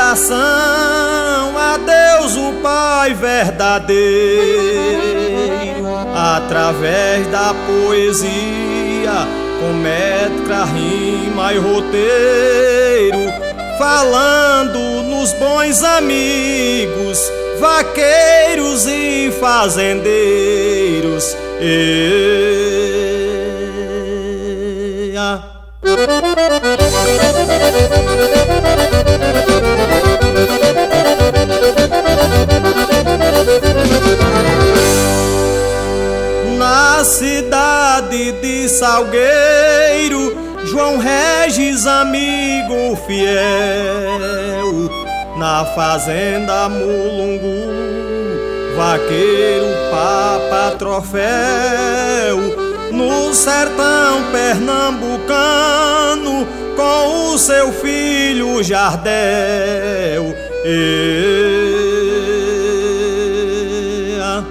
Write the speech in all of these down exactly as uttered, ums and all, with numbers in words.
oração a Deus o Pai verdadeiro, através da poesia, com métrica, rima e roteiro, falando nos bons amigos, vaqueiros e fazendeiros. Eia. Na cidade de Salgueiro, João Regis, amigo fiel, na fazenda Mulungu, vaqueiro, papa, troféu, no sertão pernambucano, com o seu filho Jardel. Eia.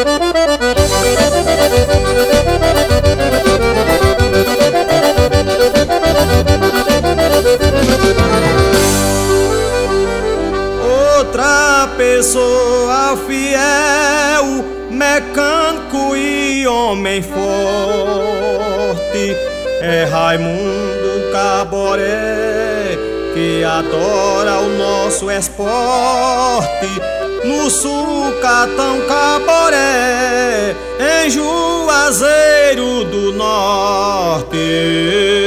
Outra pessoa fiel, mecânico e homem forte, é Raimundo Caboré, que adora o nosso esporte. No Sucatão Caboré, em Juazeiro do Norte.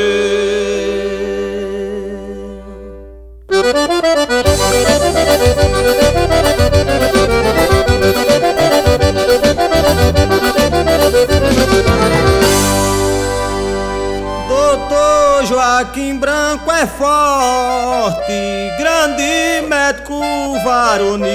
Doutor Joaquim Branco é forte, grande médico varonil,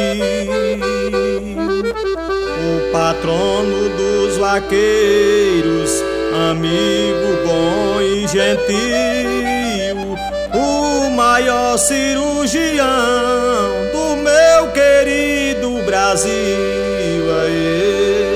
o patrono dos vaqueiros, amigo bom e gentil, o maior cirurgião do meu querido Brasil. Aê.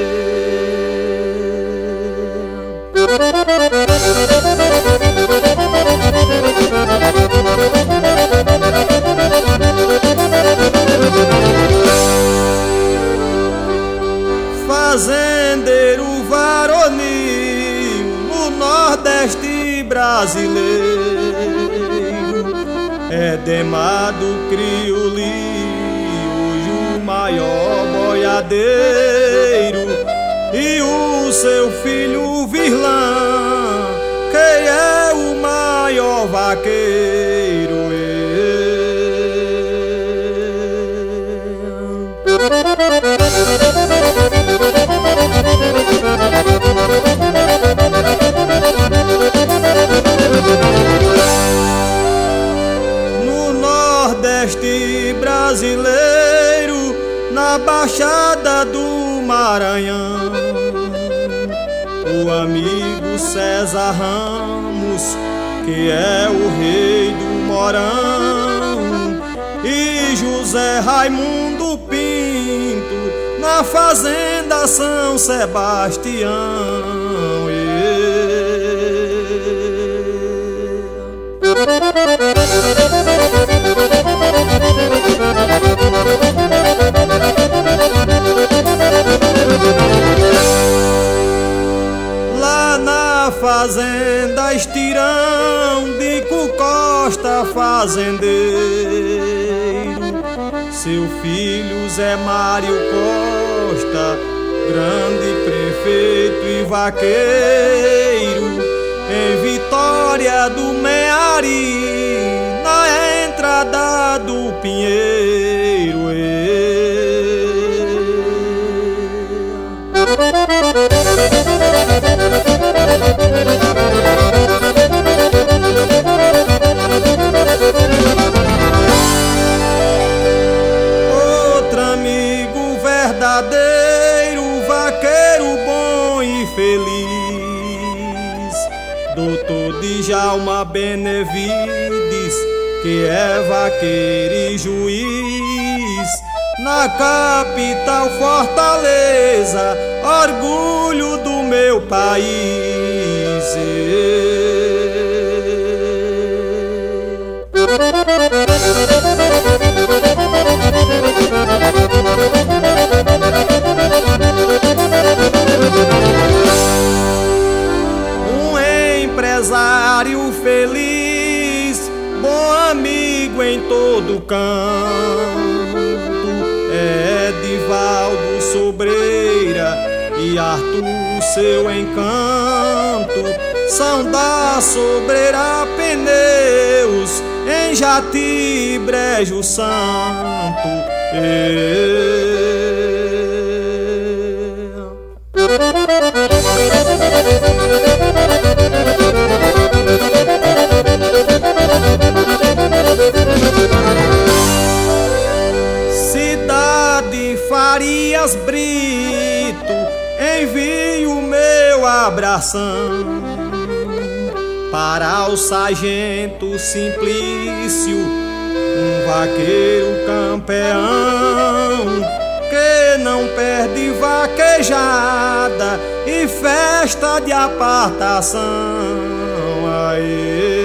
Fazendeiro varonil no Nordeste brasileiro, é Demado Crioulinho, o maior boiadeiro, e o seu filho Virlão, que é o maior vaqueiro. No Nordeste brasileiro, na Baixada do Maranhão, o amigo César Ramos, que é o rei do Morão, e José Raimundo Pinto, na fazenda São Sebastião. Lá na fazenda Estirão, Dico Costa fazendeiro, seu filho Zé Mário Costa, grande prefeito e vaqueiro, em Vitória do Meari, na entrada do Pinheiro. Outro amigo verdadeiro, vaqueiro bom e feliz, doutor Djalma Benevides, que é vaqueiro e juiz, na capital Fortaleza, orgulho do meu país. do canto, Edivaldo Sobreira e Arthur seu encanto são da Sobreira Pneus em Jati Brejo Santo. E... Cidade Farias Brito, envio meu abração para o sargento Simplício, um vaqueiro campeão que não perde vaquejada e festa de apartação. Aê.